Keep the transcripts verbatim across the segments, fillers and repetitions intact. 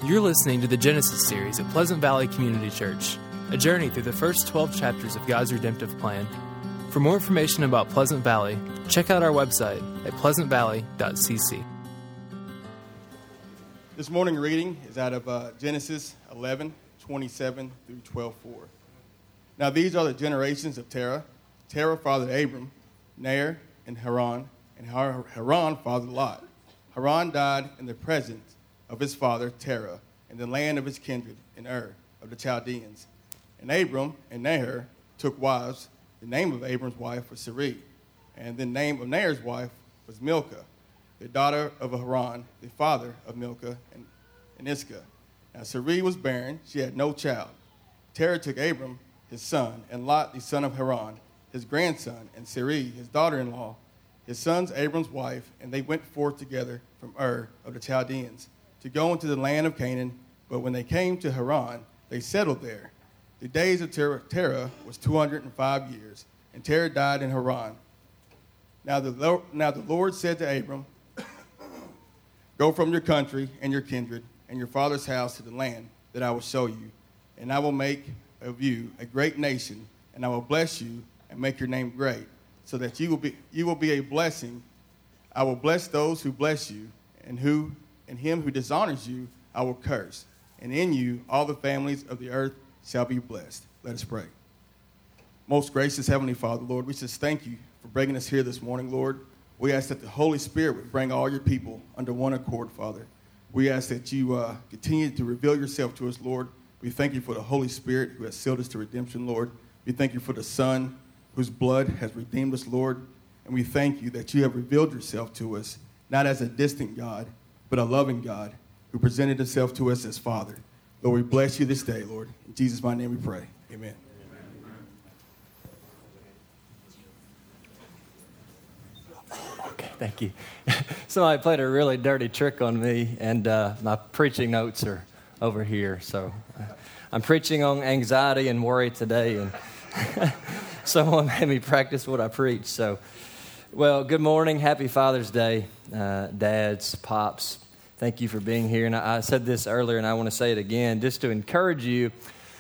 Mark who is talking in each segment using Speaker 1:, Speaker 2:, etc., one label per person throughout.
Speaker 1: You're listening to the Genesis series at Pleasant Valley Community Church, a journey through the first twelve chapters of God's redemptive plan. For more information about Pleasant Valley, check out our website at pleasant valley dot c c.
Speaker 2: This morning reading is out of uh, Genesis eleven, twenty-seven through twelve, four. Now these are the generations of Terah. Terah fathered Abram, Nahor, and Haran, and Har- Haran fathered Lot. Haran died in the presence of his father Terah, in the land of his kindred, in Ur of the Chaldeans. And Abram and Nahor took wives. The name of Abram's wife was Sarai, and the name of Nahor's wife was Milcah, the daughter of Haran, the father of Milcah and, and Iscah. Now Sarai was barren, she had no child. Terah took Abram, his son, and Lot, the son of Haran, his grandson, and Sarai, his daughter-in-law, his son's Abram's wife, and they went forth together from Ur of the Chaldeans to go into the land of Canaan. But when they came to Haran, they settled there. The days of Terah, Terah was two hundred five years, and Terah died in Haran. Now the, now the Lord said to Abram, "Go from your country and your kindred and your father's house to the land that I will show you, and I will make of you a great nation, and I will bless you and make your name great, so that you will be you will be a blessing. I will bless those who bless you, and who and him who dishonors you I will curse. And in you all the families of the earth shall be blessed." Let us pray. Most gracious Heavenly Father, Lord, we just thank you for bringing us here this morning, Lord. We ask that the Holy Spirit would bring all your people under one accord, Father. We ask that you uh, continue to reveal yourself to us, Lord. We thank you for the Holy Spirit who has sealed us to redemption, Lord. We thank you for the Son whose blood has redeemed us, Lord. And we thank you that you have revealed yourself to us, not as a distant God, but a loving God who presented himself to us as Father. Lord, we bless you this day, Lord. In Jesus' mighty name we pray. Amen.
Speaker 3: Okay, thank you. Somebody played a really dirty trick on me, and uh, my preaching notes are over here. So uh, I'm preaching on anxiety and worry today, and someone made me practice what I preach. So, well, good morning. Happy Father's Day, uh, dads, pops. Thank you for being here. And I, I said this earlier, and I want to say it again, just to encourage you,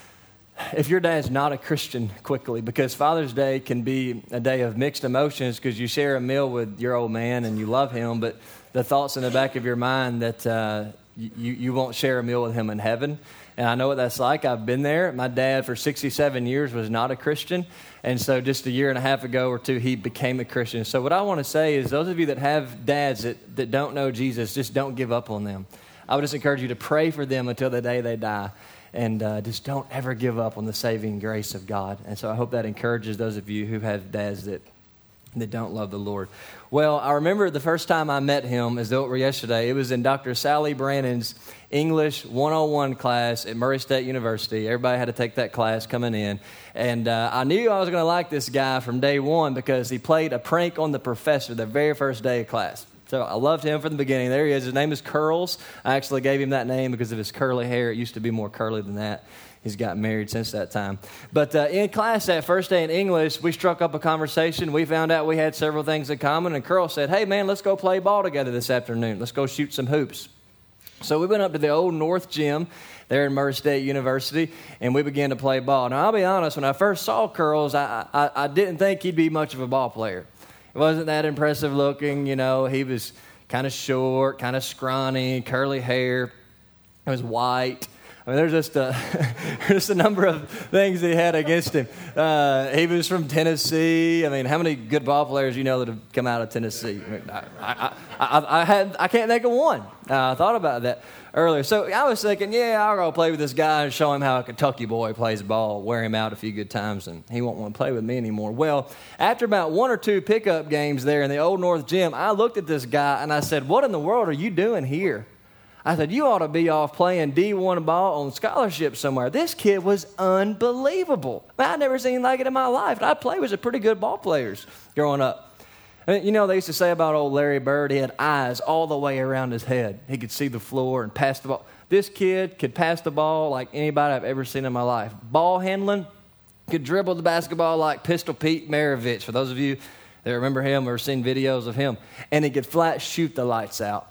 Speaker 3: if your dad's not a Christian, quickly, because Father's Day can be a day of mixed emotions because you share a meal with your old man and you love him, but the thoughts in the back of your mind that uh, you, you won't share a meal with him in heaven. And I know what that's like. I've been there. My dad for sixty-seven years was not a Christian. And so just a year and a half ago or two, he became a Christian. So what I want to say is those of you that have dads that, that don't know Jesus, just don't give up on them. I would just encourage you to pray for them until the day they die. And uh, just don't ever give up on the saving grace of God. And so I hope that encourages those of you who have dads that that don't love the Lord. Well, I remember the first time I met him, as though it were yesterday. It was in Doctor Sally Brannon's English one oh one class at Murray State University. Everybody had to take that class coming in. And uh, I knew I was going to like this guy from day one because he played a prank on the professor the very first day of class. So I loved him from the beginning. There he is. His name is Curls. I actually gave him that name because of his curly hair. It used to be more curly than that. He's gotten married since that time. But uh, in class that first day in English, we struck up a conversation. We found out we had several things in common. And Curl said, "Hey, man, let's go play ball together this afternoon. Let's go shoot some hoops." So we went up to the old North Gym there in Murray State University, and we began to play ball. Now, I'll be honest, when I first saw Curls, I, I, I didn't think he'd be much of a ball player. He wasn't that impressive looking, you know. He was kind of short, kind of scrawny, curly hair. He was white. I mean, there's just a, just a number of things he had against him. Uh, he was from Tennessee. I mean, how many good ball players you know that have come out of Tennessee? I, mean, I, I, I, I, had, I can't think of one. Uh, I thought about that earlier. So I was thinking, yeah, I'll go play with this guy and show him how a Kentucky boy plays ball, wear him out a few good times, and he won't want to play with me anymore. Well, after about one or two pickup games there in the Old North Gym, I looked at this guy and I said, "What in the world are you doing here?" I said, "You ought to be off playing D one ball on scholarship somewhere." This kid was unbelievable. Man, I'd never seen like it in my life. And I played with some pretty good ball players growing up. I mean, you know, they used to say about old Larry Bird, he had eyes all the way around his head. He could see the floor and pass the ball. This kid could pass the ball like anybody I've ever seen in my life. Ball handling, could dribble the basketball like Pistol Pete Maravich, for those of you that remember him or seen videos of him. And he could flat shoot the lights out.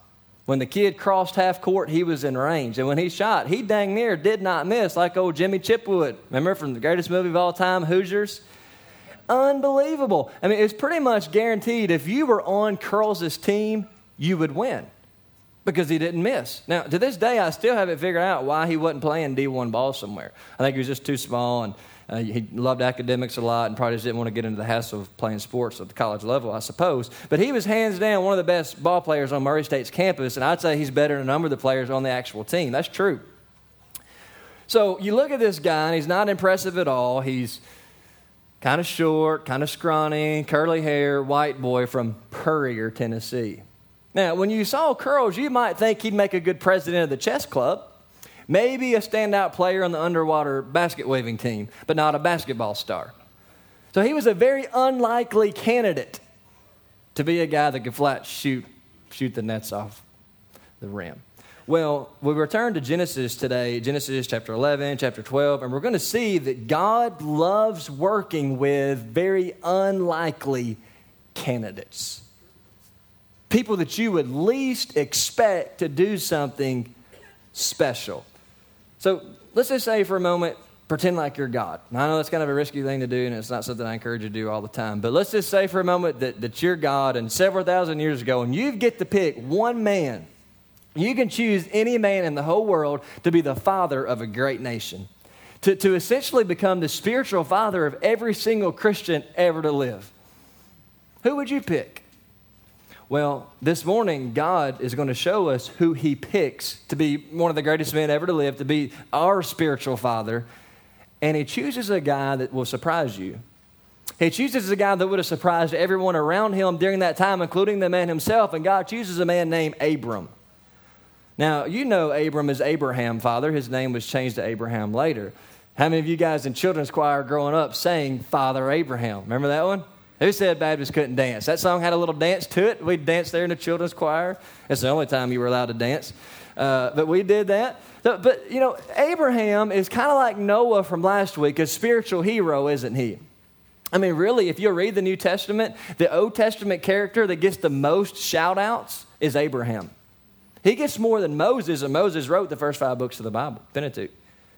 Speaker 3: When the kid crossed half court, he was in range. And when he shot, he dang near did not miss, like old Jimmy Chipwood. Remember from the greatest movie of all time, Hoosiers? Unbelievable. I mean, it's pretty much guaranteed if you were on Curls' team, you would win because he didn't miss. Now, to this day, I still haven't figured out why he wasn't playing D one ball somewhere. I think he was just too small, and uh, he loved academics a lot and probably just didn't want to get into the hassle of playing sports at the college level, I suppose. But he was hands down one of the best ball players on Murray State's campus, and I'd say he's better than a number of the players on the actual team. That's true. So you look at this guy, and he's not impressive at all. He's kind of short, kind of scrawny, curly hair, white boy from Purrier, Tennessee. Now, when you saw Curls, you might think he'd make a good president of the chess club, maybe a standout player on the underwater basket waving team, but not a basketball star. So he was a very unlikely candidate to be a guy that could flat shoot, shoot the nets off the rim. Well, we return to Genesis today, Genesis chapter eleven, chapter twelve, and we're going to see that God loves working with very unlikely candidates. People that you would least expect to do something special. So let's just say for a moment, pretend like you're God. Now, I know that's kind of a risky thing to do, and it's not something I encourage you to do all the time. But let's just say for a moment that, that you're God, and several thousand years ago, and you get to pick one man. You can choose any man in the whole world to be the father of a great nation, to, to essentially become the spiritual father of every single Christian ever to live. Who would you pick? Well, this morning, God is going to show us who he picks to be one of the greatest men ever to live, to be our spiritual father. And he chooses a guy that will surprise you. He chooses a guy that would have surprised everyone around him during that time, including the man himself. And God chooses a man named Abram. Now, you know Abram is Abraham, father. His name was changed to Abraham later. How many of you guys in children's choir growing up sang Father Abraham? Remember that one? Who said Baptists couldn't dance? That song had a little dance to it. We'd dance there in the children's choir. It's the only time you were allowed to dance. Uh, but we did that. So, but, you know, Abraham is kind of like Noah from last week, a spiritual hero, isn't he? I mean, really, if you read the New Testament, the Old Testament character that gets the most shout-outs is Abraham. He gets more than Moses, and Moses wrote the first five books of the Bible, Pentateuch.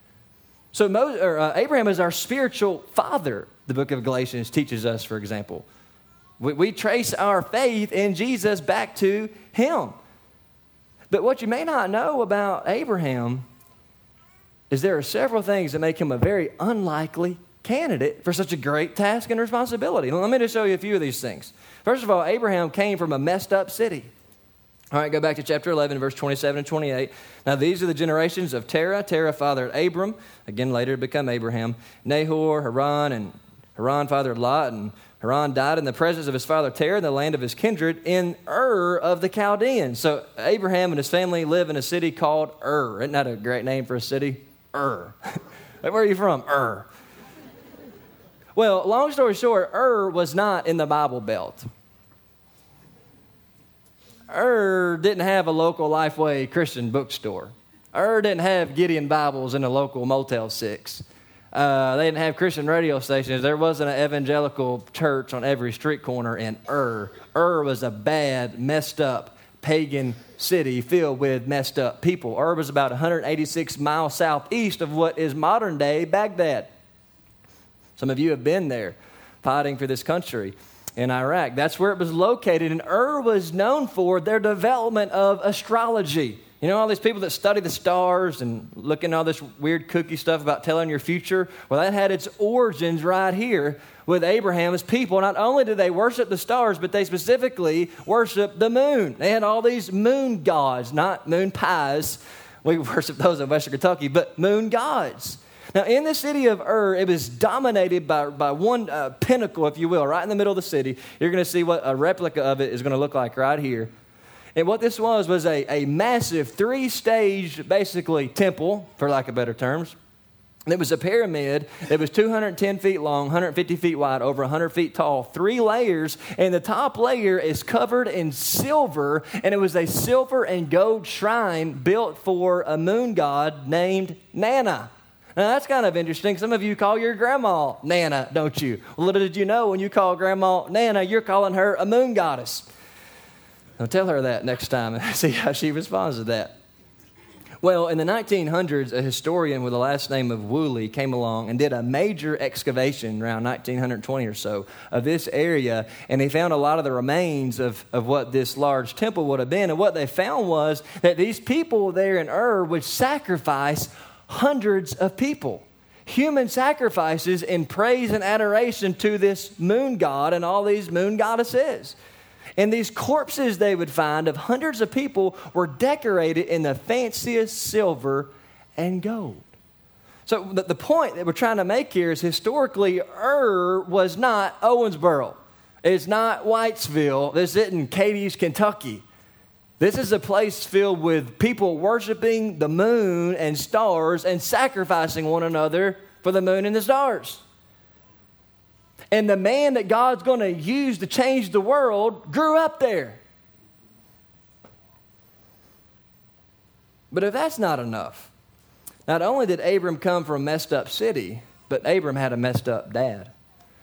Speaker 3: So Moses, or, uh, Abraham is our spiritual father, the book of Galatians teaches us, for example. We, we trace our faith in Jesus back to him. But what you may not know about Abraham is there are several things that make him a very unlikely candidate for such a great task and responsibility. Now, let me just show you a few of these things. First of all, Abraham came from a messed up city. All right, go back to chapter eleven, verse twenty-seven and twenty-eight. Now, these are the generations of Terah. Terah fathered Abram, again later to become Abraham, Nahor, Haran, and Haran fathered Lot, and Haran died in the presence of his father Terah in the land of his kindred in Ur of the Chaldeans. So Abraham and his family live in a city called Ur. Isn't that a great name for a city? Ur. Where are you from? Ur. Well, long story short, Ur was not in the Bible Belt. Ur didn't have a local Lifeway Christian bookstore. Ur didn't have Gideon Bibles in a local Motel six. Uh, they didn't have Christian radio stations. There wasn't an evangelical church on every street corner in Ur. Ur was a bad, messed up, pagan city filled with messed up people. Ur was about one hundred eighty-six miles southeast of what is modern-day Baghdad. Some of you have been there fighting for this country in Iraq. That's where it was located, and Ur was known for their development of astrology. You know, all these people that study the stars and look into all this weird kooky stuff about telling your future? Well, that had its origins right here with Abraham's people. Not only did they worship the stars, but they specifically worshiped the moon. They had all these moon gods, not moon pies. We worship those in Western Kentucky, but moon gods. Now, in the city of Ur, it was dominated by, by one uh, pinnacle, if you will, right in the middle of the city. You're going to see what a replica of it is going to look like right here. And what this was was a, a massive three-stage, basically, temple, for lack of better terms. It was a pyramid that was two hundred ten feet long, one hundred fifty feet wide, over one hundred feet tall, three layers, and the top layer is covered in silver, and it was a silver and gold shrine built for a moon god named Nana. Now, that's kind of interesting. Some of you call your grandma Nana, don't you? Well, little did you know, when you call grandma Nana, you're calling her a moon goddess. I'll tell her that next time and see how she responds to that. Well, in the nineteen hundreds, a historian with the last name of Woolley came along and did a major excavation around nineteen twenty or so of this area, and he found a lot of the remains of, of what this large temple would have been. And what they found was that these people there in Ur would sacrifice hundreds of people. Human sacrifices in praise and adoration to this moon god and all these moon goddesses. And these corpses they would find of hundreds of people were decorated in the fanciest silver and gold. So the, the point that we're trying to make here is historically Ur was not Owensboro. It's not Whitesville. This isn't Cadiz, Kentucky. This is a place filled with people worshiping the moon and stars and sacrificing one another for the moon and the stars. And the man that God's going to use to change the world grew up there. But if that's not enough, not only did Abram come from a messed up city, but Abram had a messed up dad.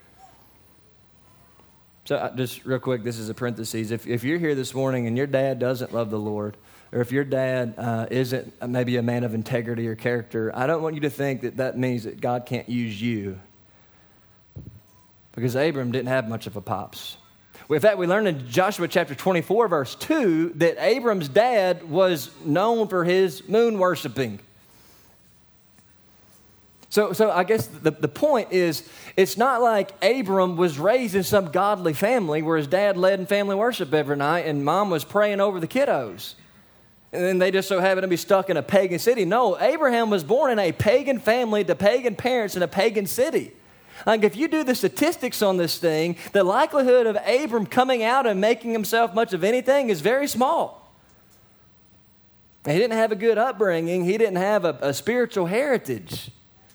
Speaker 3: So just real quick, this is a parenthesis. If, if you're here this morning and your dad doesn't love the Lord, or if your dad uh, isn't maybe a man of integrity or character, I don't want you to think that that means that God can't use you. Because Abram didn't have much of a pops. In fact, we learned in Joshua chapter twenty-four, verse two, that Abram's dad was known for his moon worshiping. So, so I guess the, the point is, it's not like Abram was raised in some godly family where his dad led in family worship every night and mom was praying over the kiddos. And then they just so happened to be stuck in a pagan city. No, Abraham was born in a pagan family to pagan parents in a pagan city. Like if you do the statistics on this thing, the likelihood of Abram coming out and making himself much of anything is very small. He didn't have a good upbringing. He didn't have a, a spiritual heritage.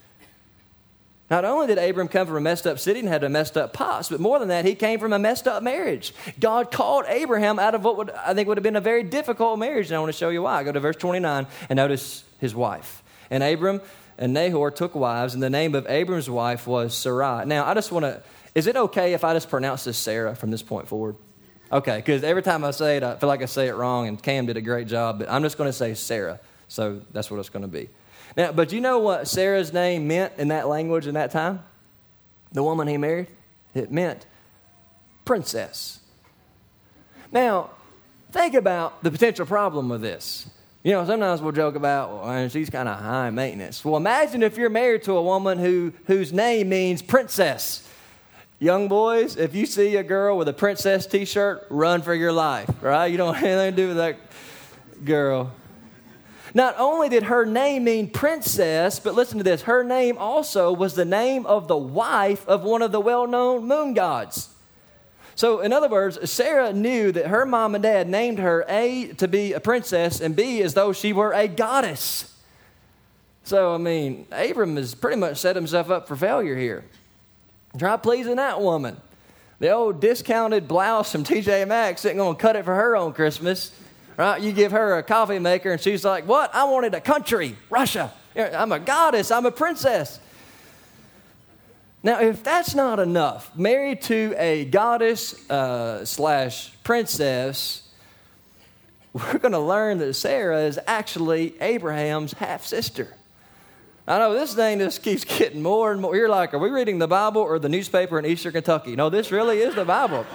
Speaker 3: Not only did Abram come from a messed up city and had a messed up pops, but more than that, he came from a messed up marriage. God called Abraham out of what would I think would have been a very difficult marriage, and I want to show you why. Go to verse twenty-nine and notice his wife. And Abram and Nahor took wives, and the name of Abram's wife was Sarai. Now, I just want to, is it okay if I just pronounce this Sarah from this point forward? Okay, because every time I say it, I feel like I say it wrong, and Cam did a great job, but I'm just going to say Sarah. So that's what it's going to be. Now, but you know what Sarah's name meant in that language in that time? The woman he married? It meant princess. Now, think about the potential problem with this. You know, sometimes we'll joke about, well, she's kind of high maintenance. Well, imagine if you're married to a woman who whose name means princess. Young boys, if you see a girl with a princess t-shirt, run for your life, right? You don't have anything to do with that girl. Not only did her name mean princess, but listen to this, her name also was the name of the wife of one of the well-known moon gods. So, in other words, Sarah knew that her mom and dad named her A, to be a princess, and B, as though she were a goddess. So, I mean, Abram has pretty much set himself up for failure here. Try pleasing that woman. The old discounted blouse from T J Maxx isn't going to cut it for her on Christmas. Right? You give her a coffee maker, and she's like, what? I wanted a country, Russia. I'm a goddess. I'm a princess. Now, if that's not enough, married to a goddess uh, slash princess, we're going to learn that Sarah is actually Abraham's half-sister. I know this thing just keeps getting more and more. You're like, are we reading the Bible or the newspaper in Eastern Kentucky? No, this really is the Bible.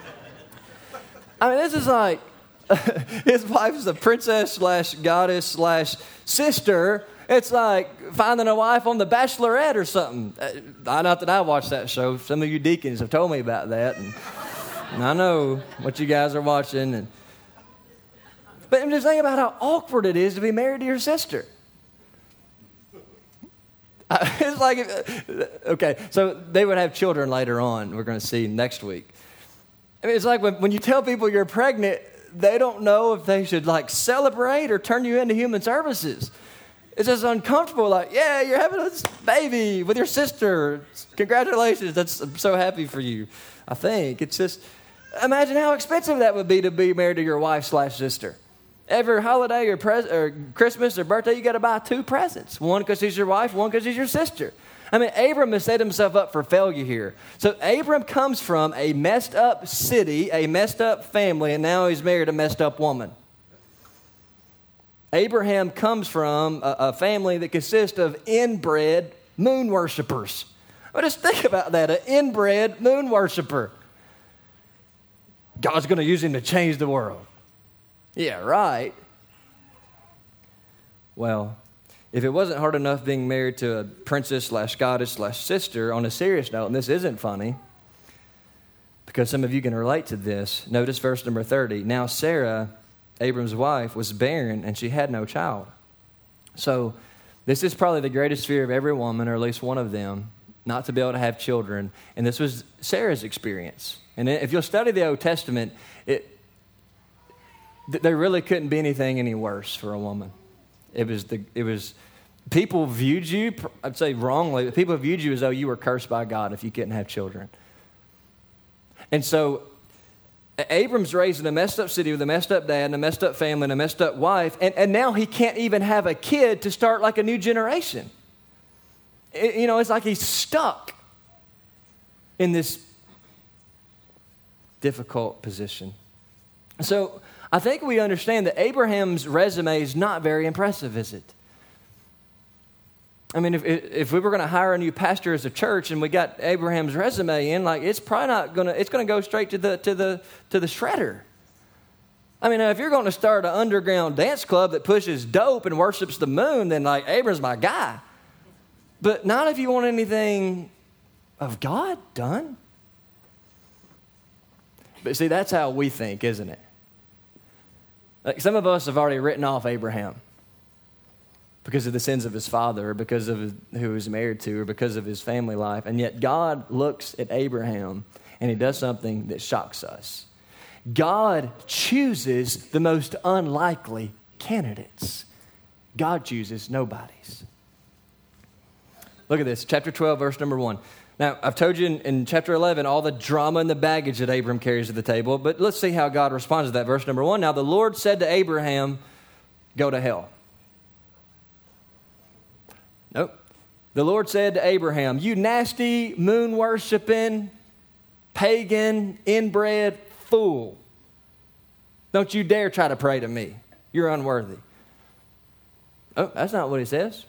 Speaker 3: I mean, this is like, his wife is a princess slash goddess slash sister. It's like finding a wife on The Bachelorette or something. Uh, not that I watched that show. Some of you deacons have told me about that. And, and I know what you guys are watching. And, but I'm just thinking about how awkward it is to be married to your sister. Uh, it's like, okay, so they would have children later on. We're going to see next week. I mean, it's like when, when you tell people you're pregnant, they don't know if they should like celebrate or turn you into human services. It's just uncomfortable, like, yeah, you're having a baby with your sister. Congratulations, that's, I'm so happy for you, I think. It's just, imagine how expensive that would be to be married to your wife slash sister. Every holiday or, pres- or Christmas or birthday, you got to buy two presents. One because she's your wife, one because she's your sister. I mean, Abram has set himself up for failure here. So Abram comes from a messed up city, a messed up family, and now he's married a messed up woman. Abraham comes from a, a family that consists of inbred moon worshipers. Well, just think about that, an inbred moon worshiper. God's going to use him to change the world. Yeah, right. Well, if it wasn't hard enough being married to a princess slash goddess slash sister, on a serious note, and this isn't funny, because some of you can relate to this, notice verse number thirty. Now Sarah, Abram's wife, was barren and she had no child. So this is probably the greatest fear of every woman, or at least one of them, not to be able to have children. And this was Sarah's experience. And if you'll study the Old Testament, it, there really couldn't be anything any worse for a woman. It was the it was people viewed you, I'd say wrongly, but people viewed you as though you were cursed by God if you couldn't have children. And so Abram's raised in a messed up city with a messed up dad and a messed up family and a messed up wife, and, and now he can't even have a kid to start like a new generation. It, you know, it's like he's stuck in this difficult position. So I think we understand that Abraham's resume is not very impressive, is it? I mean, if if we were going to hire a new pastor as a church and we got Abraham's resume in, like it's probably not going to. It's going to go straight to the to the to the shredder. I mean, if you're going to start an underground dance club that pushes dope and worships the moon, then like Abram's my guy. But not if you want anything of God done. But see, that's how we think, isn't it? Like some of us have already written off Abraham because of the sins of his father, or because of who he was married to, or because of his family life. And yet God looks at Abraham and he does something that shocks us. God chooses the most unlikely candidates. God chooses nobodies. Look at this, chapter twelve, verse number one. Now, I've told you in, in chapter eleven all the drama and the baggage that Abram carries to the table, but let's see how God responds to that. Verse number one, now the Lord said to Abraham, go to hell. Nope. The Lord said to Abraham, you nasty, moon-worshiping, pagan, inbred fool. Don't you dare try to pray to me. You're unworthy. Oh, that's not what he says.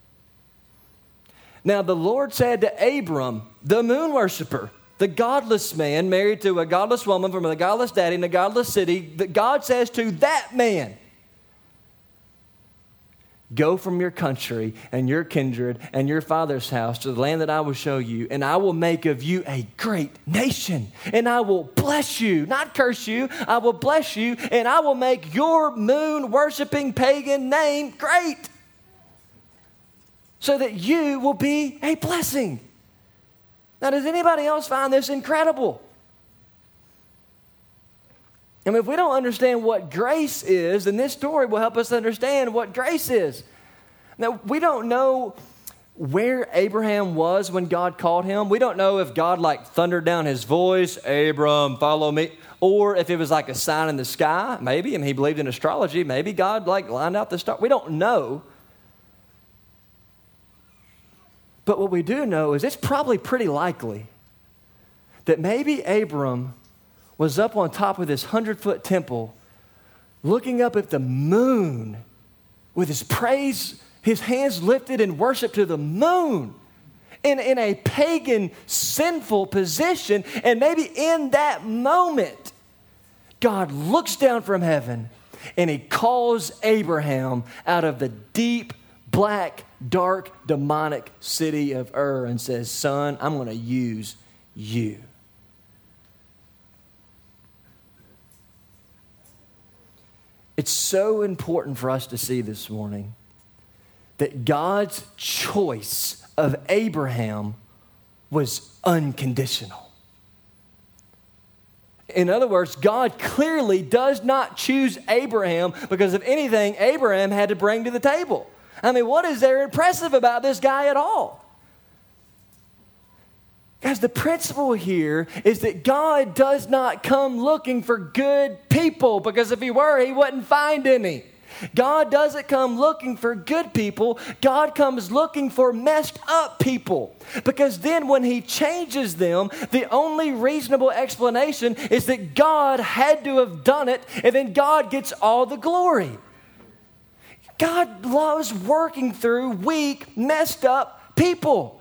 Speaker 3: Now, the Lord said to Abram, the moon worshiper, the godless man married to a godless woman from a godless daddy in a godless city, that God says to that man, go from your country and your kindred and your father's house to the land that I will show you, and I will make of you a great nation, and I will bless you, not curse you. I will bless you, and I will make your moon-worshiping pagan name great, so that you will be a blessing. Now, does anybody else find this incredible? I mean, if we don't understand what grace is, then this story will help us understand what grace is. Now, we don't know where Abraham was when God called him. We don't know if God like thundered down his voice, Abram, follow me, or if it was like a sign in the sky. Maybe, I mean, he believed in astrology. Maybe God like lined out the stars. We don't know. But what we do know is it's probably pretty likely that maybe Abram was up on top of this hundred-foot temple looking up at the moon with his praise, his hands lifted in worship to the moon in, in a pagan, sinful position. And maybe in that moment, God looks down from heaven and he calls Abraham out of the deep, black, dark, demonic city of Ur and says, son, I'm going to use you. It's so important for us to see this morning that God's choice of Abraham was unconditional. In other words, God clearly does not choose Abraham because of anything Abraham had to bring to the table. I mean, what is there impressive about this guy at all? Guys, the principle here is that God does not come looking for good people, because if he were, he wouldn't find any. God doesn't come looking for good people. God comes looking for messed up people. Because then when he changes them, the only reasonable explanation is that God had to have done it, and then God gets all the glory. God loves working through weak, messed up people.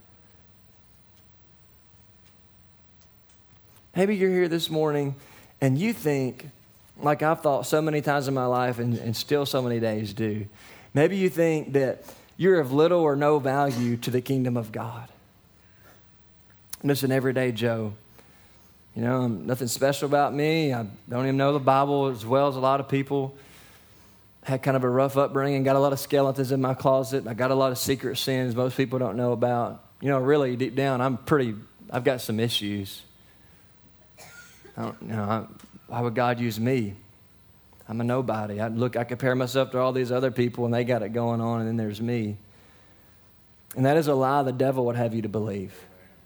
Speaker 3: Maybe you're here this morning and you think, like I've thought so many times in my life and, and still so many days do, maybe you think that you're of little or no value to the kingdom of God. I'm just an everyday Joe. You know, I'm nothing special about me. I don't even know the Bible as well as a lot of people. Had kind of a rough upbringing, got a lot of skeletons in my closet. I got a lot of secret sins most people don't know about. You know, really deep down, I'm pretty, I've got some issues. I don't, you know, I, why would God use me? I'm a nobody. I look, I compare myself to all these other people and they got it going on, and then there's me. And that is a lie the devil would have you to believe.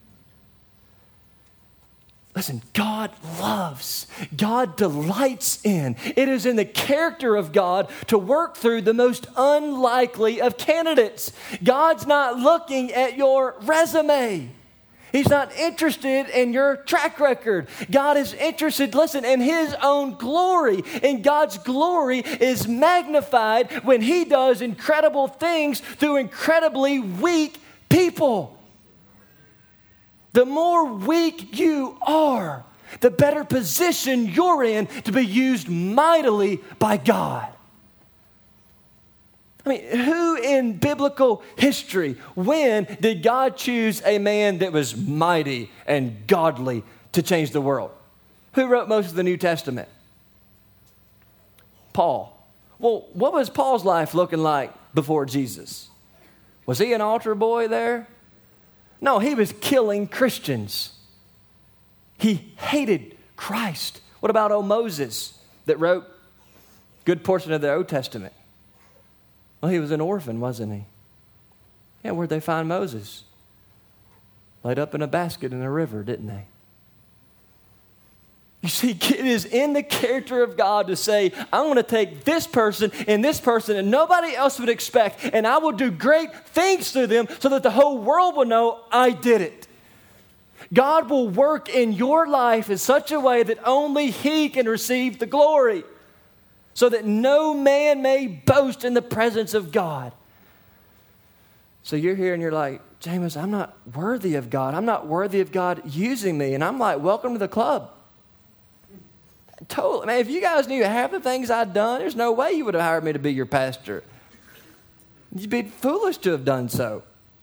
Speaker 3: Listen, God loves, God delights in. It is in the character of God to work through the most unlikely of candidates. God's not looking at your resume. He's not interested in your track record. God is interested, listen, in his own glory. And God's glory is magnified when he does incredible things through incredibly weak people. The more weak you are, the better position you're in to be used mightily by God. I mean, who in biblical history, when did God choose a man that was mighty and godly to change the world? Who wrote most of the New Testament? Paul. Well, what was Paul's life looking like before Jesus? Was he an altar boy there? No, he was killing Christians. He hated Christ. What about old Moses that wrote a good portion of the Old Testament? Well, he was an orphan, wasn't he? Yeah, where'd they find Moses? Laid up in a basket in a river, didn't they? You see, it is in the character of God to say, I'm going to take this person and this person and nobody else would expect, and I will do great things through them so that the whole world will know I did it. God will work in your life in such a way that only he can receive the glory, so that no man may boast in the presence of God. So you're here and you're like, James, I'm not worthy of God. I'm not worthy of God using me. And I'm like, welcome to the club. Totally. Man, if you guys knew half the things I'd done, there's no way you would have hired me to be your pastor. You'd be foolish to have done so.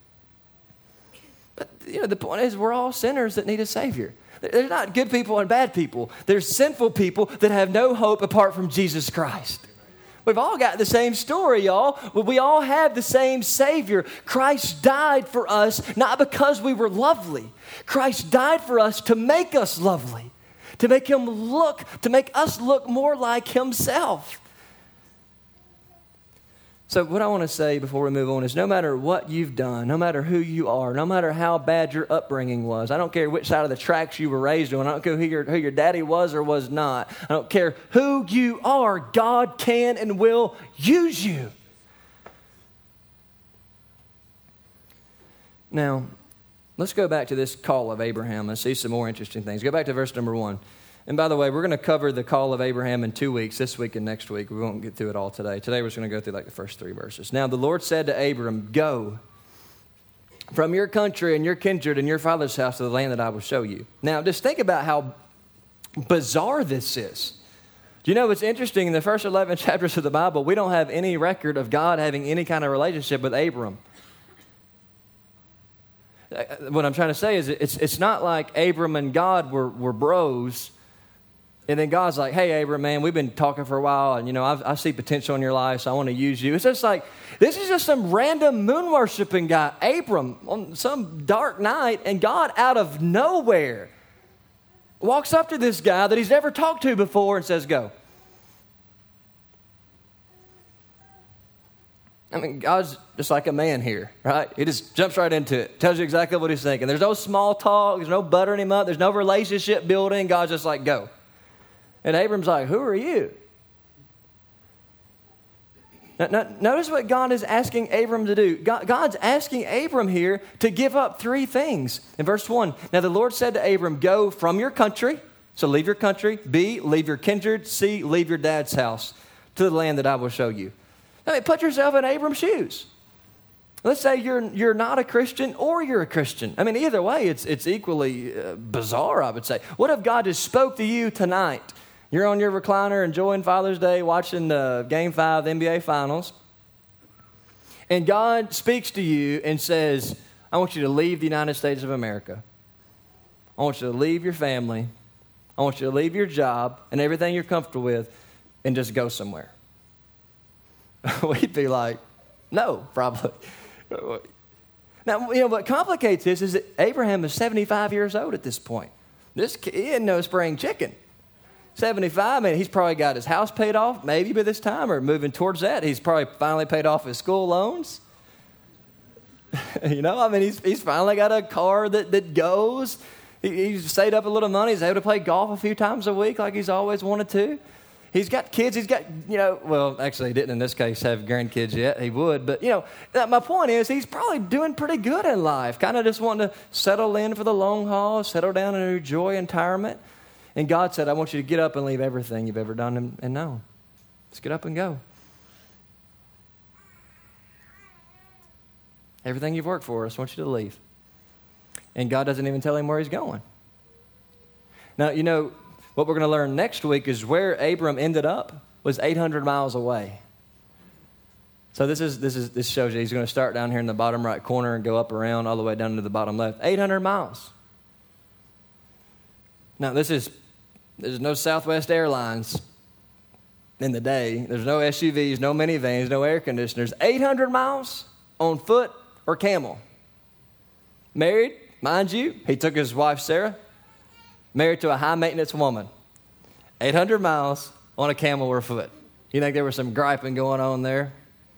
Speaker 3: But, you know, the point is we're all sinners that need a Savior. There's not good people and bad people. There's sinful people that have no hope apart from Jesus Christ. We've all got the same story, y'all. We all have the same Savior. Christ died for us not because we were lovely. Christ died for us to make us lovely, to make him look, to make us look more like himself. So what I want to say before we move on is no matter what you've done, no matter who you are, no matter how bad your upbringing was, I don't care which side of the tracks you were raised on, I don't care who your, who your daddy was or was not, I don't care who you are, God can and will use you. Now, let's go back to this call of Abraham and see some more interesting things. Go back to verse number one. And by the way, we're going to cover the call of Abraham in two weeks, this week and next week. We won't get through it all today. Today we're just going to go through like the first three verses. Now the Lord said to Abram, go from your country and your kindred and your father's house to the land that I will show you. Now just think about how bizarre this is. Do you know what's interesting? In the first eleven chapters of the Bible, we don't have any record of God having any kind of relationship with Abram. What I'm trying to say is it's, it's not like Abram and God were, were bros. And then God's like, hey, Abram, man, we've been talking for a while, and, you know, I've, I see potential in your life, so I want to use you. It's just like, this is just some random moon-worshiping guy, Abram, on some dark night, and God, out of nowhere, walks up to this guy that he's never talked to before and says, go. I mean, God's just like a man here, right? He just jumps right into it, tells you exactly what he's thinking. There's no small talk, there's no buttering him up, there's no relationship building. God's just like, go. And Abram's like, who are you? Now, now, notice what God is asking Abram to do. God, God's asking Abram here to give up three things. In verse one, now the Lord said to Abram, go from your country, so leave your country. B, leave your kindred. C, leave your dad's house to the land that I will show you. I mean, put yourself in Abram's shoes. Let's say you're you're not a Christian or you're a Christian. I mean, either way, it's it's equally uh, bizarre, I would say. What if God just spoke to you tonight? You're on your recliner enjoying Father's Day, watching the Game five, the N B A Finals, and God speaks to you and says, I want you to leave the United States of America. I want you to leave your family. I want you to leave your job and everything you're comfortable with and just go somewhere. We'd be like, no, probably. Now, you know, what complicates this is that Abraham is seventy-five years old at this point. This kid, he didn't know spring chicken. seventy-five, I mean, he's probably got his house paid off, maybe by this time, or moving towards that. He's probably finally paid off his school loans. You know, I mean, he's he's finally got a car that, that goes. He, he's saved up a little money. He's able to play golf a few times a week like he's always wanted to. He's got kids. He's got, you know, well, actually, he didn't in this case have grandkids yet. He would. But, you know, my point is he's probably doing pretty good in life, kind of just wanting to settle in for the long haul, settle down and enjoy retirement. And God said, I want you to get up and leave everything you've ever done and, and known. Just get up and go. Everything you've worked for, I just want you to leave. And God doesn't even tell him where he's going. Now, you know, what we're going to learn next week is where Abram ended up was eight hundred miles away. So this is this is this shows you he's going to start down here in the bottom right corner and go up around all the way down to the bottom left. eight hundred miles. Now, this is there's no Southwest Airlines in the day. There's no S U Vs, no minivans, no air conditioners. eight hundred miles on foot or camel. Married, mind you, he took his wife Sarah. Married to a high-maintenance woman. eight hundred miles on a camel or foot. You think there was some griping going on there?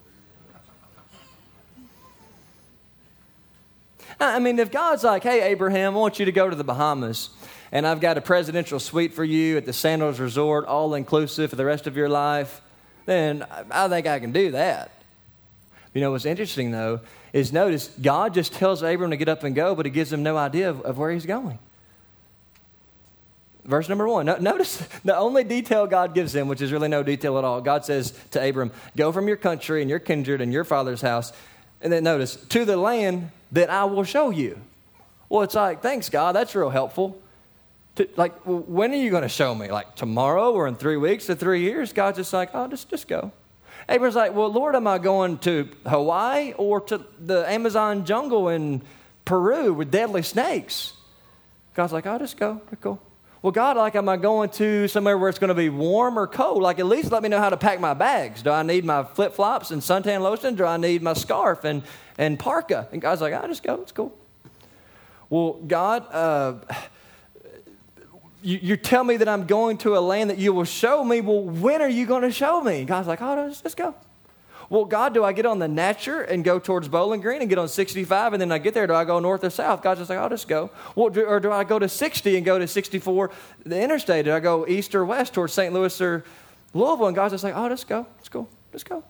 Speaker 3: I mean, if God's like, hey, Abraham, I want you to go to the Bahamas, and I've got a presidential suite for you at the Sandals Resort, all-inclusive for the rest of your life, then I think I can do that. You know what's interesting, though, is notice God just tells Abram to get up and go, but he gives him no idea of, of where he's going. Verse number one. Notice the only detail God gives him, which is really no detail at all. God says to Abram, go from your country and your kindred and your father's house. And then notice, to the land that I will show you. Well, it's like, thanks, God. That's real helpful. To, like, well, when are you going to show me? Like tomorrow or in three weeks or three years? God's just like, oh, just, just go. Abram's like, well, Lord, am I going to Hawaii or to the Amazon jungle in Peru with deadly snakes? God's like, oh, just go. Just go. Well, God, like, am I going to somewhere where it's going to be warm or cold? Like, at least let me know how to pack my bags. Do I need my flip-flops and suntan lotion? Do I need my scarf and, and parka? And God's like, I just go. It's cool. Well, God, uh, you, you tell me that I'm going to a land that you will show me. Well, when are you going to show me? And God's like, oh, just, just go. Well, God, do I get on the Natcher and go towards Bowling Green and get on sixty-five and then I get there? Do I go north or south? God's just like, I'll just go. Well, do, or do I go to sixty and go to sixty-four, the interstate? Do I go east or west towards Saint Louis or Louisville? And God's just like, oh, just go. Let's go. Just go.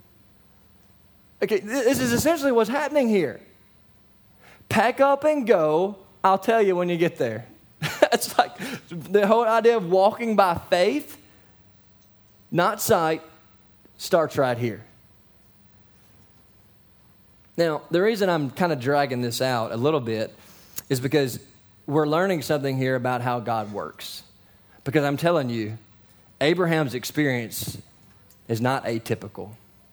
Speaker 3: Okay, this is essentially what's happening here. Pack up and go. I'll tell you when you get there. It's like the whole idea of walking by faith, not sight, starts right here. Now, the reason I'm kind of dragging this out a little bit is because we're learning something here about how God works. Because I'm telling you, Abraham's experience is not atypical.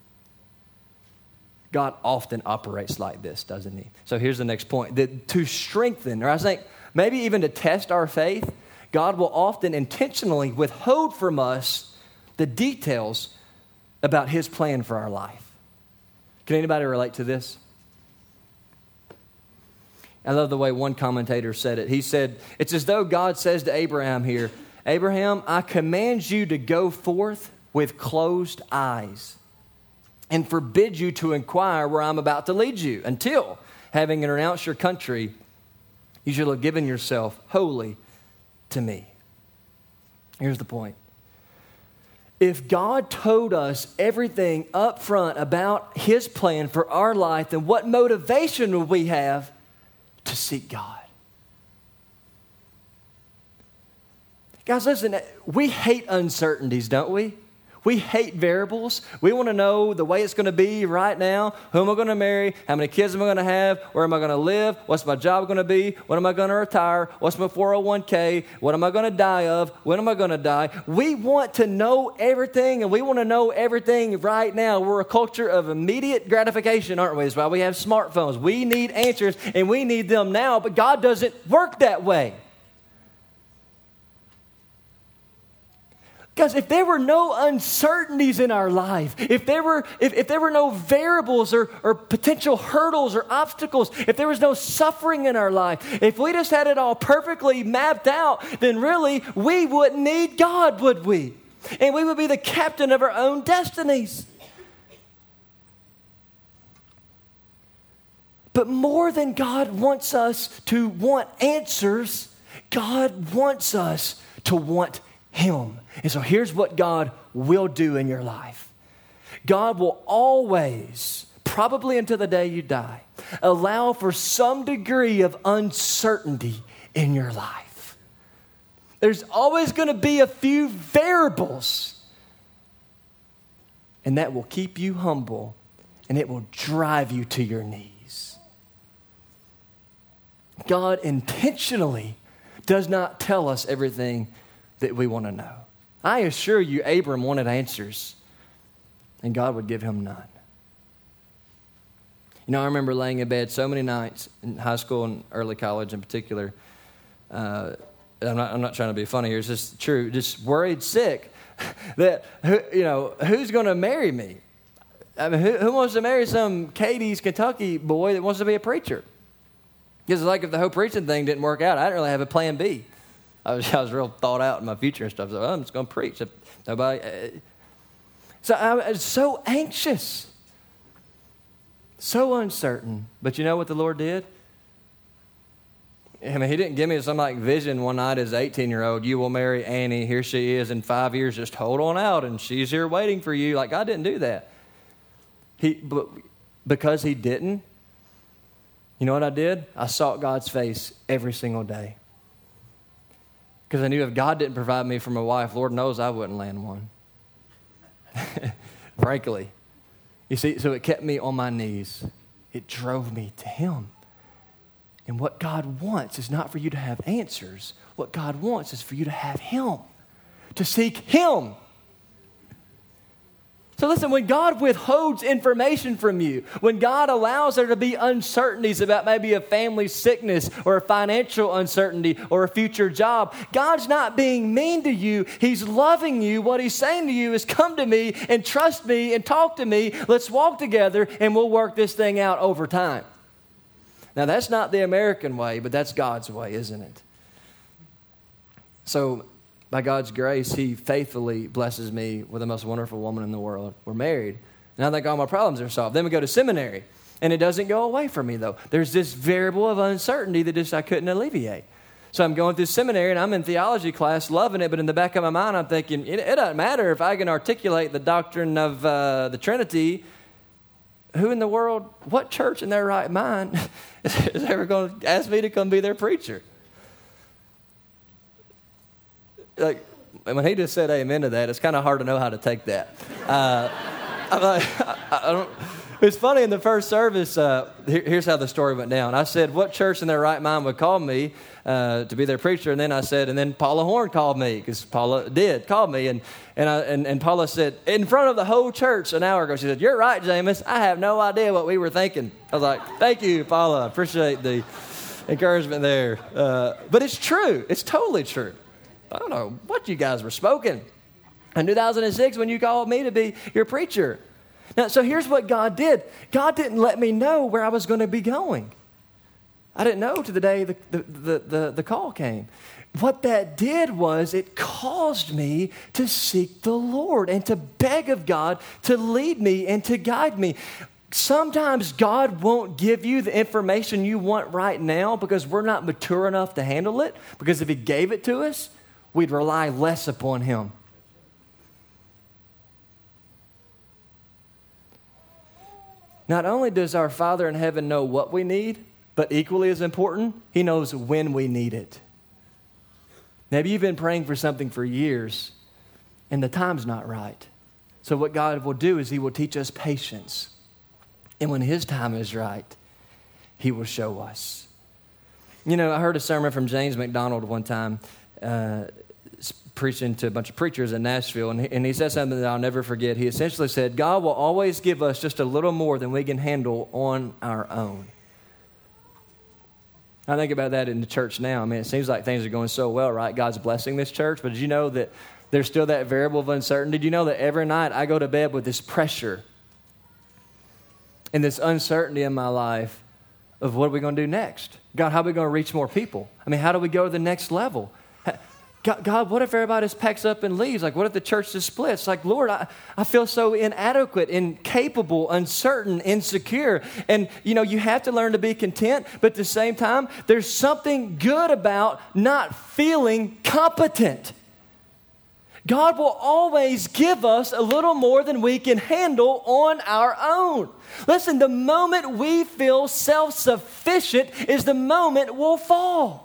Speaker 3: God often operates like this, doesn't he? So here's the next point. That to strengthen, or I think maybe even to test our faith, God will often intentionally withhold from us the details about his plan for our life. Can anybody relate to this? I love the way one commentator said it. He said, it's as though God says to Abraham here, Abraham, I command you to go forth with closed eyes and forbid you to inquire where I'm about to lead you until, having renounced your country, you shall have given yourself wholly to me. Here's the point. If God told us everything up front about his plan for our life, then what motivation would we have to seek God? Guys, listen, we hate uncertainties, don't we? We hate variables. We want to know the way it's going to be right now. Who am I going to marry? How many kids am I going to have? Where am I going to live? What's my job going to be? When am I going to retire? What's my four oh one k? What am I going to die of? When am I going to die? We want to know everything, and we want to know everything right now. We're a culture of immediate gratification, aren't we? That's why we have smartphones. We need answers, and we need them now, but God doesn't work that way. Guys, if there were no uncertainties in our life, if there were, if, if there were no variables or, or potential hurdles or obstacles, if there was no suffering in our life, if we just had it all perfectly mapped out, then really we wouldn't need God, would we? And we would be the captain of our own destinies. But more than God wants us to want answers, God wants us to want Him. And so here's what God will do in your life. God will always, probably until the day you die, allow for some degree of uncertainty in your life. There's always going to be a few variables, and that will keep you humble, and it will drive you to your knees. God intentionally does not tell us everything that we want to know. I assure you, Abram wanted answers, and God would give him none. You know, I remember laying in bed so many nights in high school and early college in particular. Uh, I'm not, I'm not trying to be funny here. It's just true. Just worried sick that, you know, who's going to marry me? I mean, who, who wants to marry some Katie's Kentucky boy that wants to be a preacher? Because it's like if the whole preaching thing didn't work out, I didn't really have a plan B. I was, I was real thought out in my future and stuff. So I'm just going to preach. If nobody. Uh, so I was so anxious, so uncertain. But you know what the Lord did? I mean, He didn't give me some like vision one night as an eighteen-year-old. You will marry Annie. Here she is in five years. Just hold on out, and she's here waiting for you. Like God didn't do that. He, but because He didn't. You know what I did? I sought God's face every single day. Because I knew if God didn't provide me from a wife, Lord knows I wouldn't land one. Frankly. You see, so it kept me on my knees. It drove me to Him. And what God wants is not for you to have answers. What God wants is for you to have Him. To seek Him. So listen, when God withholds information from you, when God allows there to be uncertainties about maybe a family sickness or a financial uncertainty or a future job, God's not being mean to you. He's loving you. What He's saying to you is come to me and trust me and talk to me. Let's walk together and we'll work this thing out over time. Now, that's not the American way, but that's God's way, isn't it? So, by God's grace, He faithfully blesses me with the most wonderful woman in the world. We're married. And I think all my problems are solved. Then we go to seminary. And it doesn't go away from me, though. There's this variable of uncertainty that just I couldn't alleviate. So I'm going through seminary, and I'm in theology class, loving it. But in the back of my mind, I'm thinking, it, it doesn't matter if I can articulate the doctrine of uh, the Trinity. Who in the world, what church in their right mind is ever going to ask me to come be their preacher? Like, when he just said amen to that, it's kind of hard to know how to take that. Uh, I'm like, I, I don't, it's funny, in the first service, uh, here, here's how the story went down. I said, what church in their right mind would call me uh, to be their preacher? And then I said, and then Paula Horn called me, because Paula did call me. And and, I, and and Paula said, in front of the whole church an hour ago, she said, you're right, Jameis. I have no idea what we were thinking. I was like, thank you, Paula. I appreciate the encouragement there. Uh, but it's true. It's totally true. I don't know what you guys were smoking in two thousand six when you called me to be your preacher. Now, so here's what God did. God didn't let me know where I was going to be going. I didn't know to the day the, the, the, the, the call came. What that did was it caused me to seek the Lord and to beg of God to lead me and to guide me. Sometimes God won't give you the information you want right now because we're not mature enough to handle it. Because if He gave it to us, we'd rely less upon Him. Not only does our Father in heaven know what we need, but equally as important, he knows when we need it. Maybe you've been praying for something for years, and the time's not right. So what God will do is he will teach us patience. And when his time is right, he will show us. You know, I heard a sermon from James McDonald one time, uh, preaching to a bunch of preachers in Nashville, and he, and he said something that I'll never forget. He essentially said, God will always give us just a little more than we can handle on our own. I think about that in the church now. I mean, it seems like things are going so well, right? God's blessing this church, but did you know that there's still that variable of uncertainty? Did you know that every night I go to bed with this pressure and this uncertainty in my life of what are we going to do next? God, how are we going to reach more people? I mean, how do we go to the next level? God, God, what if everybody just packs up and leaves? Like, what if the church just splits? Like, Lord, I, I feel so inadequate, incapable, uncertain, insecure. And, you know, you have to learn to be content, but at the same time, there's something good about not feeling competent. God will always give us a little more than we can handle on our own. Listen, the moment we feel self-sufficient is the moment we'll fall.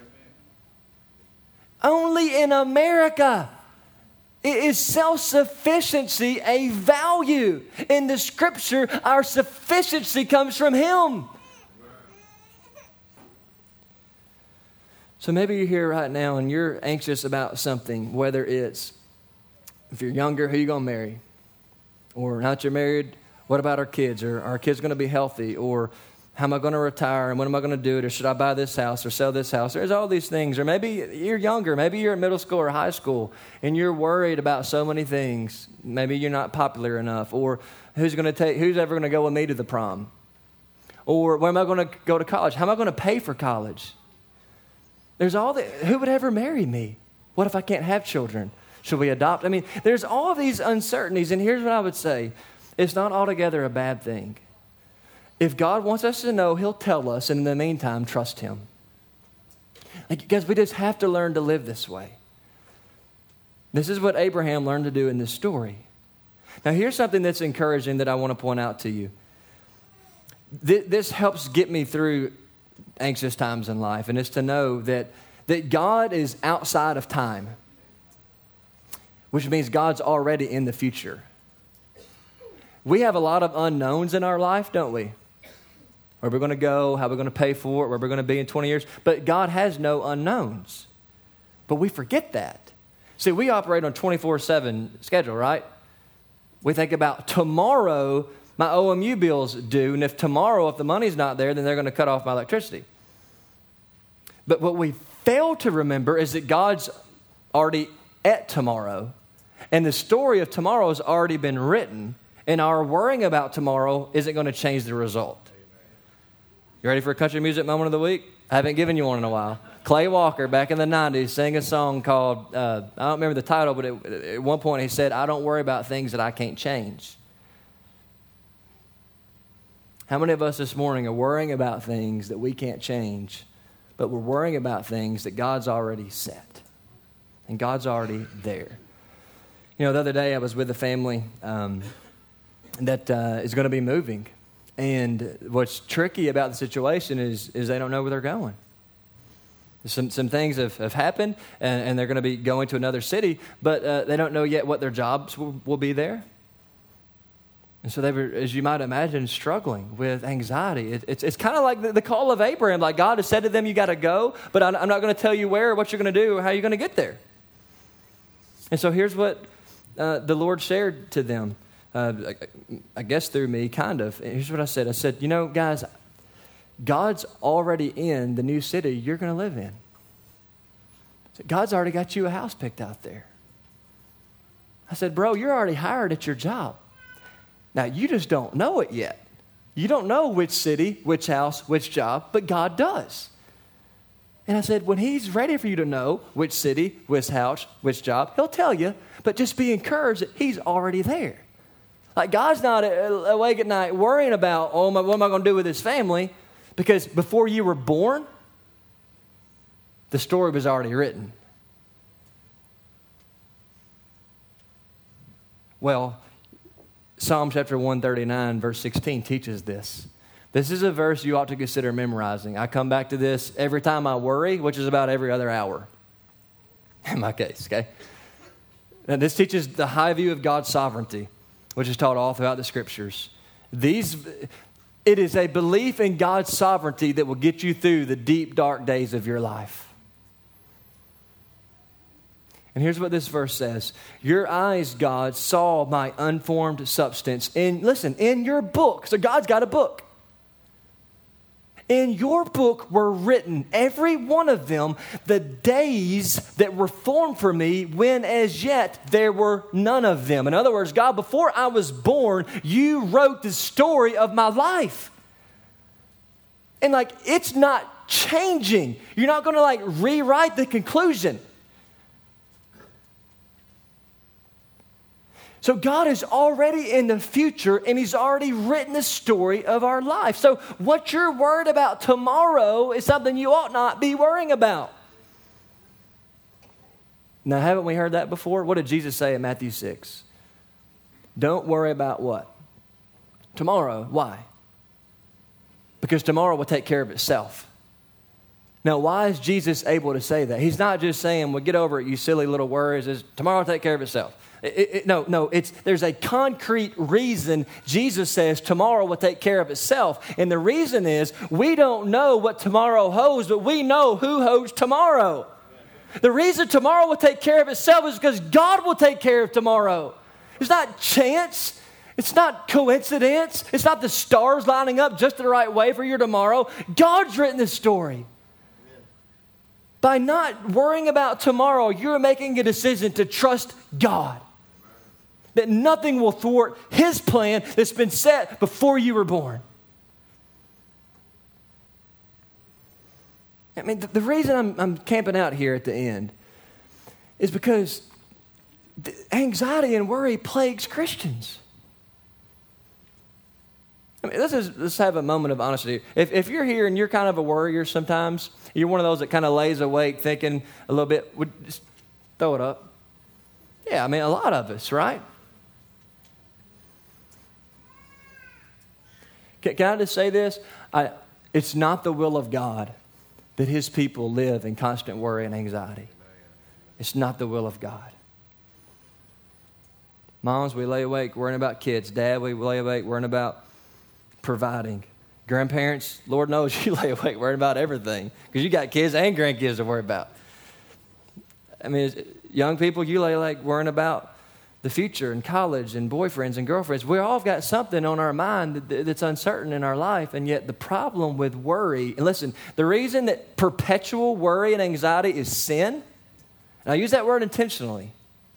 Speaker 3: Only in America is self-sufficiency a value. In the scripture, our sufficiency comes from him. So maybe you're here right now and you're anxious about something, whether it's, if you're younger, who are you going to marry? Or now that you're married, what about our kids? Or are our kids going to be healthy? Or how am I going to retire, and when am I going to do it? Or should I buy this house or sell this house? There's all these things. Or maybe you're younger. Maybe you're in middle school or high school, and you're worried about so many things. Maybe you're not popular enough. Or who's going to take? Who's ever going to go with me to the prom? Or where am I going to go to college? How am I going to pay for college? There's all the, who would ever marry me? What if I can't have children? Should we adopt? I mean, there's all these uncertainties, and here's what I would say. It's not altogether a bad thing. If God wants us to know, he'll tell us, and in the meantime, trust him. Like, guys, we just have to learn to live this way. This is what Abraham learned to do in this story. Now, here's something that's encouraging that I want to point out to you. This helps get me through anxious times in life, and it's to know that, that God is outside of time, which means God's already in the future. We have a lot of unknowns in our life, don't we? Where we're going to go, how we're going to pay for it, where we're going to be in twenty years. But God has no unknowns. But we forget that. See, we operate on a twenty-four seven schedule, right? We think about tomorrow, my O M U bill's due, and if tomorrow, if the money's not there, then they're going to cut off my electricity. But what we fail to remember is that God's already at tomorrow, and the story of tomorrow has already been written, and our worrying about tomorrow isn't going to change the result. You ready for a country music moment of the week? I haven't given you one in a while. Clay Walker, back in the nineties, sang a song called, uh, I don't remember the title, but it, at one point he said, I don't worry about things that I can't change. How many of us this morning are worrying about things that we can't change, but we're worrying about things that God's already set, and God's already there? You know, the other day I was with a family um, that uh, is going to be moving. And what's tricky about the situation is, is they don't know where they're going. Some some things have, have happened, and, and they're going to be going to another city, but uh, they don't know yet what their jobs will, will be there. And so they were, as you might imagine, struggling with anxiety. It, it's it's kind of like the, the call of Abraham. Like God has said to them, you got to go, but I, I'm not going to tell you where or what you're going to do or how you're going to get there. And so here's what uh, the Lord shared to them. Uh, I, I guess through me, kind of. Here's what I said. I said, you know, guys, God's already in the new city you're going to live in. Said, God's already got you a house picked out there. I said, bro, you're already hired at your job. Now, you just don't know it yet. You don't know which city, which house, which job, but God does. And I said, when he's ready for you to know which city, which house, which job, he'll tell you, but just be encouraged that he's already there. Like, God's not awake at night worrying about, oh, what am I going to do with this family? Because before you were born, the story was already written. Well, Psalm chapter one thirty-nine, verse sixteen teaches this. This is a verse you ought to consider memorizing. I come back to this every time I worry, which is about every other hour in my case, okay? Now, this teaches the high view of God's sovereignty, which is taught all throughout the Scriptures. These, it is a belief in God's sovereignty that will get you through the deep, dark days of your life. And here's what this verse says. Your eyes, God, saw my unformed substance. And listen, in your book, so God's got a book. In your book were written, every one of them, the days that were formed for me when as yet there were none of them. In other words, God, before I was born, you wrote the story of my life. And like, it's not changing. You're not going to like rewrite the conclusion. So God is already in the future, and He's already written the story of our life. So what you're worried about tomorrow is something you ought not be worrying about. Now, haven't we heard that before? What did Jesus say in Matthew six? Don't worry about what? Tomorrow. Why? Because tomorrow will take care of itself. Now, why is Jesus able to say that? He's not just saying, well, get over it, you silly little worries. It's, tomorrow will take care of itself. It, it, no, no, it's, there's a concrete reason Jesus says tomorrow will take care of itself. And the reason is we don't know what tomorrow holds, but we know who holds tomorrow. The reason tomorrow will take care of itself is because God will take care of tomorrow. It's not chance. It's not coincidence. It's not the stars lining up just the right way for your tomorrow. God's written this story. By not worrying about tomorrow, you're making a decision to trust God. That nothing will thwart His plan that's been set before you were born. I mean, the, the reason I'm, I'm camping out here at the end is because anxiety and worry plagues Christians. I mean, let's, just, let's have a moment of honesty. If, if you're here and you're kind of a worrier sometimes, you're one of those that kind of lays awake thinking a little bit, would just throw it up. Yeah, I mean, a lot of us, right? Can, can I just say this? I, it's not the will of God that His people live in constant worry and anxiety. It's not the will of God. Moms, we lay awake worrying about kids. Dad, we lay awake worrying about providing. Grandparents, Lord knows you lay awake worrying about everything because you got kids and grandkids to worry about. I mean, young people, you lay awake worrying about the future and college and boyfriends and girlfriends. We all got something on our mind that, that's uncertain in our life, and yet the problem with worry, and listen, the reason that perpetual worry and anxiety is sin, and I use that word intentionally,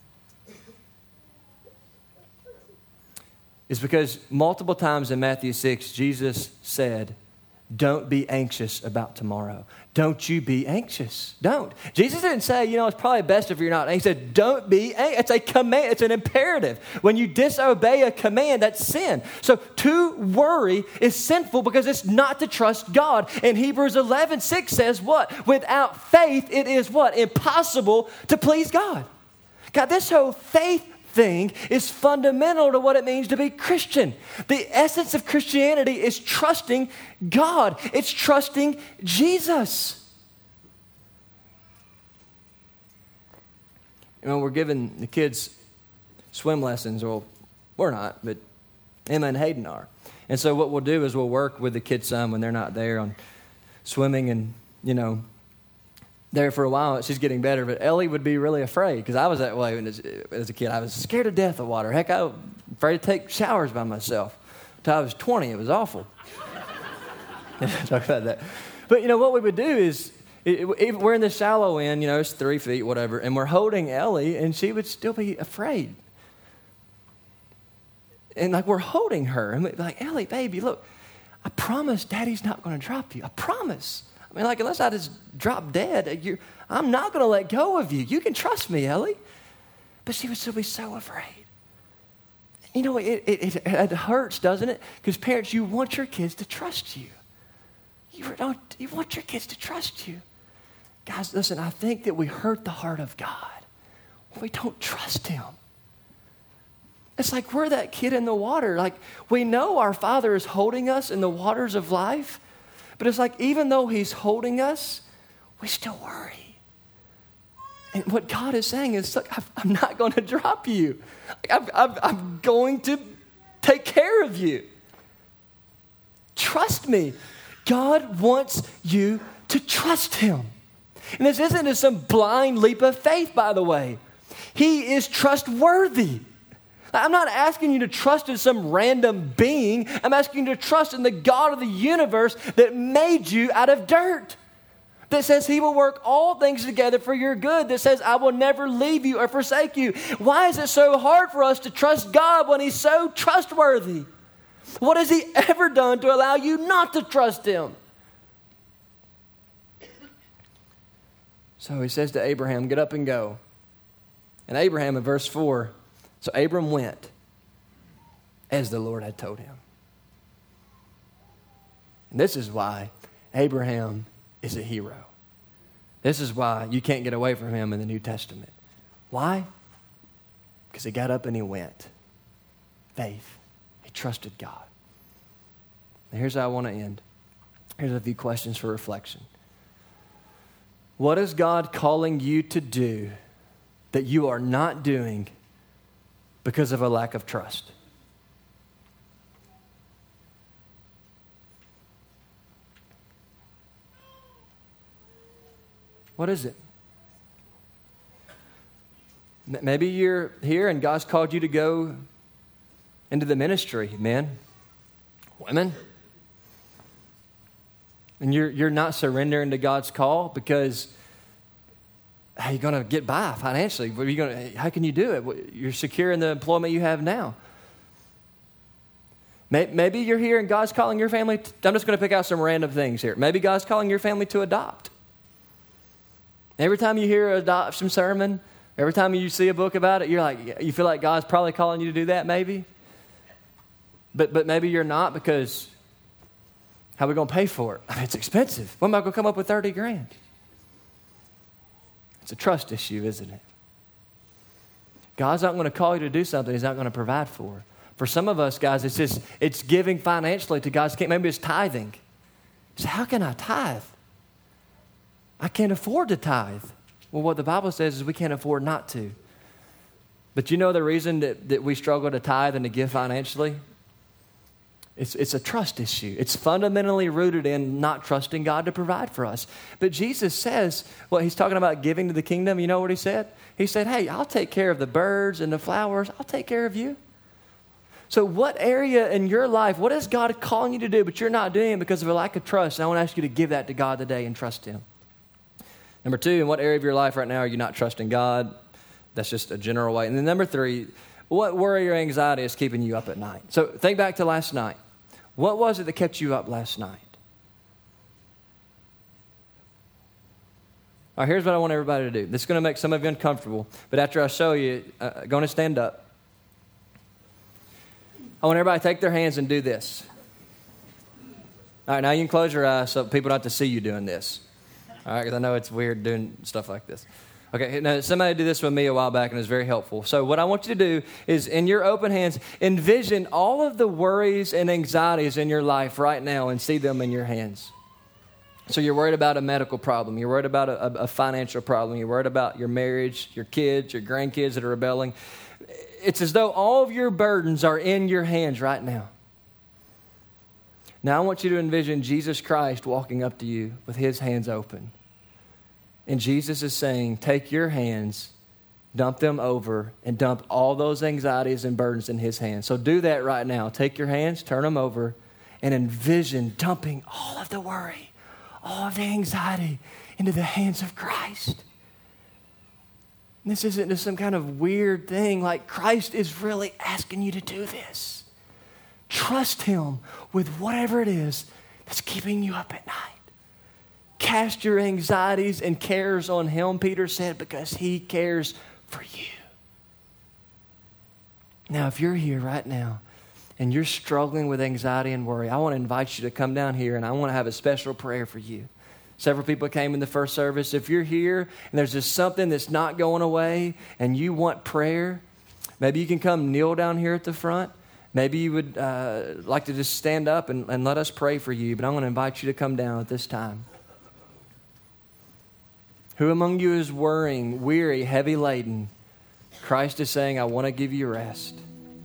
Speaker 3: is because multiple times in Matthew six, Jesus said, don't be anxious about tomorrow. Don't you be anxious. Don't. Jesus didn't say, you know, it's probably best if you're not. He said, don't be anxious. It's a command. It's an imperative. When you disobey a command, that's sin. So to worry is sinful because it's not to trust God. And Hebrews eleven six says what? Without faith, it is what? Impossible to please God. God, this whole faith thing is fundamental to what it means to be Christian. The essence of Christianity is trusting God. It's trusting Jesus. You know, we're giving the kids swim lessons, or we're not, but Emma and Hayden are. And so what we'll do is we'll work with the kids some when they're not there on swimming, and, you know, there for a while, she's getting better, but Ellie would be really afraid because I was that way as, as a kid. I was scared to death of water. Heck, I was afraid to take showers by myself. Until I was twenty, it was awful. Talk about that. But, you know, what we would do is, it, it, we're in the shallow end, you know, it's three feet, whatever, and we're holding Ellie, and she would still be afraid. And, like, we're holding her, and we'd be like, Ellie, baby, look, I promise Daddy's not going to drop you. I promise. I mean, like, unless I just drop dead, you're, I'm not going to let go of you. You can trust me, Ellie. But she would still be so afraid. You know, it, it, it, it hurts, doesn't it? Because parents, you want your kids to trust you. You, don't, you want your kids to trust you. Guys, listen, I think that we hurt the heart of God when we don't trust Him. It's like we're that kid in the water. Like we know our Father is holding us in the waters of life, but it's like even though he's holding us, we still worry. And what God is saying is, look, I'm not going to drop you. I'm, I'm, I'm going to take care of you. Trust me. God wants you to trust him. And this isn't just some blind leap of faith, by the way. He is trustworthy. I'm not asking you to trust in some random being. I'm asking you to trust in the God of the universe that made you out of dirt. That says he will work all things together for your good. That says I will never leave you or forsake you. Why is it so hard for us to trust God when he's so trustworthy? What has he ever done to allow you not to trust him? So he says to Abraham, get up and go. And Abraham in verse four, so Abram went as the Lord had told him. And this is why Abraham is a hero. This is why you can't get away from him in the New Testament. Why? Because he got up and he went. Faith. He trusted God. Now here's how I want to end. Here's a few questions for reflection. What is God calling you to do that you are not doing because of a lack of trust? What is it? Maybe you're here and God's called you to go into the ministry, men, women. And you're you're not surrendering to God's call because how are you going to get by financially? What are you going to, how can you do it? You're secure in the employment you have now. Maybe you're here and God's calling your family. To, I'm just going to pick out some random things here. Maybe God's calling your family to adopt. Every time you hear an adoption sermon, every time you see a book about it, you're like, you feel like God's probably calling you to do that, maybe. But but maybe you're not because how are we going to pay for it? I mean, it's expensive. When am I going to come up with thirty grand? It's a trust issue, isn't it? God's not going to call you to do something he's not going to provide for. For some of us, guys, it's just, it's giving financially to God's kingdom. Maybe it's tithing. So how can I tithe? I can't afford to tithe. Well, what the Bible says is we can't afford not to. But you know the reason that, that we struggle to tithe and to give financially? It's, it's a trust issue. It's fundamentally rooted in not trusting God to provide for us. But Jesus says, well, he's talking about giving to the kingdom. You know what he said? He said, hey, I'll take care of the birds and the flowers. I'll take care of you. So what area in your life, what is God calling you to do, but you're not doing it because of a lack of trust? And I want to ask you to give that to God today and trust him. Number two, in what area of your life right now are you not trusting God? That's just a general way. And then number three, what worry or anxiety is keeping you up at night? So think back to last night. What was it that kept you up last night? All right, here's what I want everybody to do. This is going to make some of you uncomfortable, but after I show you, uh, going to stand up. I want everybody to take their hands and do this. All right, now you can close your eyes so people don't have to see you doing this. All right, because I know it's weird doing stuff like this. Okay, now somebody did this with me a while back and it was very helpful. So what I want you to do is in your open hands, envision all of the worries and anxieties in your life right now and see them in your hands. So you're worried about a medical problem. You're worried about a, a financial problem. You're worried about your marriage, your kids, your grandkids that are rebelling. It's as though all of your burdens are in your hands right now. Now I want you to envision Jesus Christ walking up to you with his hands open. And Jesus is saying, take your hands, dump them over, and dump all those anxieties and burdens in his hands. So do that right now. Take your hands, turn them over, and envision dumping all of the worry, all of the anxiety into the hands of Christ. And this isn't just some kind of weird thing. Like Christ is really asking you to do this. Trust him with whatever it is that's keeping you up at night. Cast your anxieties and cares on him, Peter said, because he cares for you. Now, if you're here right now and you're struggling with anxiety and worry, I want to invite you to come down here and I want to have a special prayer for you. Several people came in the first service. If you're here and there's just something that's not going away and you want prayer, Maybe you can come kneel down here at the front. Maybe you would uh, like to just stand up and, and let us pray for you, but I'm going to invite you to come down at this time. Who among you is worrying, weary, heavy laden? Christ is saying, I want to give you rest.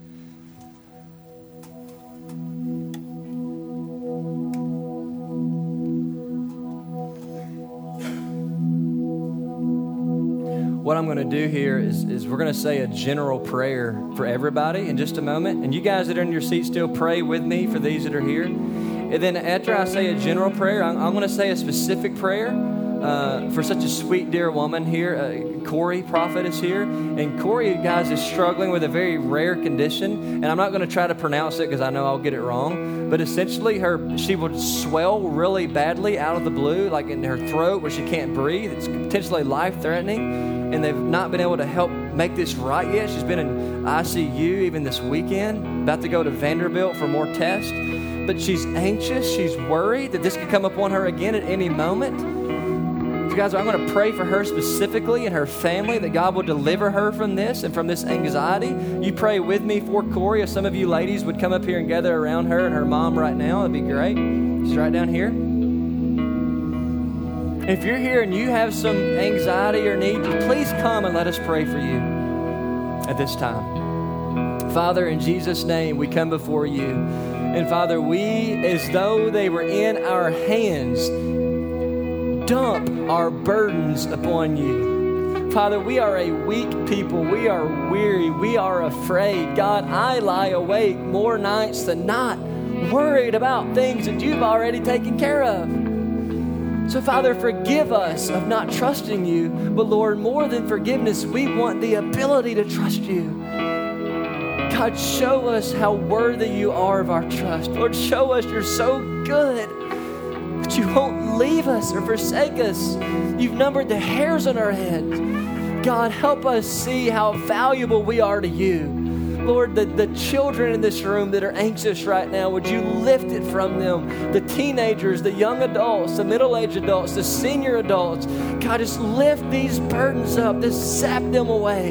Speaker 3: What I'm going to do here is, is we're going to say a general prayer for everybody in just a moment. And you guys that are in your seats still pray with me for these that are here. And then after I say a general prayer, I'm, I'm going to say a specific prayer uh, for such a sweet, dear woman here. Uh, Corey Prophet is here. And Corey, guys, is struggling with a very rare condition. And I'm not going to try to pronounce it because I know I'll get it wrong. But essentially, her she will swell really badly out of the blue, like in her throat where she can't breathe. It's potentially life-threatening. And they've not been able to help make this right yet. She's been in I C U even this weekend, about to go to Vanderbilt for more tests. But she's anxious, she's worried that this could come upon her again at any moment. So guys, I'm going to pray for her specifically and her family, that God will deliver her from this and from this anxiety. You pray with me for Corey. If some of you ladies would come up here and gather around her and her mom right now, that'd be great. She's right down here. If you're here and you have some anxiety or need, please come and let us pray for you at this time. Father, in Jesus' name, we come before you. And Father, we, as though they were in our hands, dump our burdens upon you. Father, we are a weak people. We are weary. We are afraid. God, I lie awake more nights than not, worried about things that you've already taken care of. So, Father, forgive us of not trusting you. But, Lord, more than forgiveness, we want the ability to trust you. God, show us how worthy you are of our trust. Lord, show us you're so good that you won't leave us or forsake us. You've numbered the hairs on our heads. God, help us see how valuable we are to you. Lord, the, the children in this room that are anxious right now, would you lift it from them? The teenagers, the young adults, the middle-aged adults, the senior adults. God, just lift these burdens up. Just sap them away.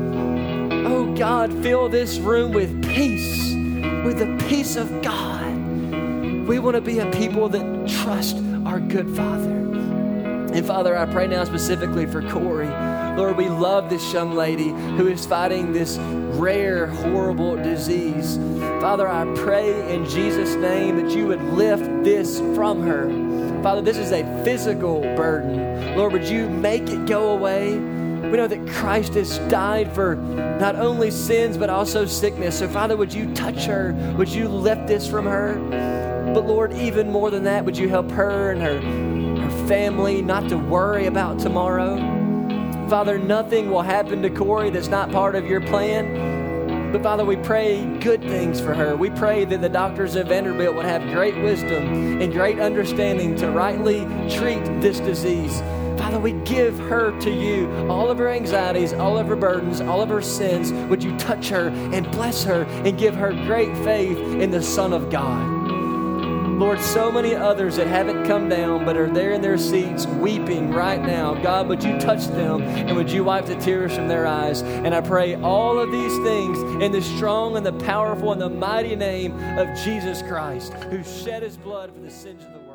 Speaker 3: Oh, God, fill this room with peace, with the peace of God. We want to be a people that trust our good Father. And, Father, I pray now specifically for Corey. Lord, we love this young lady who is fighting this rare, horrible disease. Father, I pray in Jesus' name that you would lift this from her. Father, this is a physical burden. Lord, would you make it go away? We know that Christ has died for not only sins, but also sickness. So, Father, would you touch her? Would you lift this from her? But, Lord, even more than that, would you help her and her, her family not to worry about tomorrow? Father, nothing will happen to Corey that's not part of your plan. But Father, we pray good things for her. We pray that the doctors at Vanderbilt would have great wisdom and great understanding to rightly treat this disease. Father, we give her to you, all of her anxieties, all of her burdens, all of her sins. Would you touch her and bless her and give her great faith in the Son of God? Lord, so many others that haven't come down but are there in their seats weeping right now. God, would you touch them and would you wipe the tears from their eyes? And I pray all of these things in the strong and the powerful and the mighty name of Jesus Christ, who shed his blood for the sins of the world.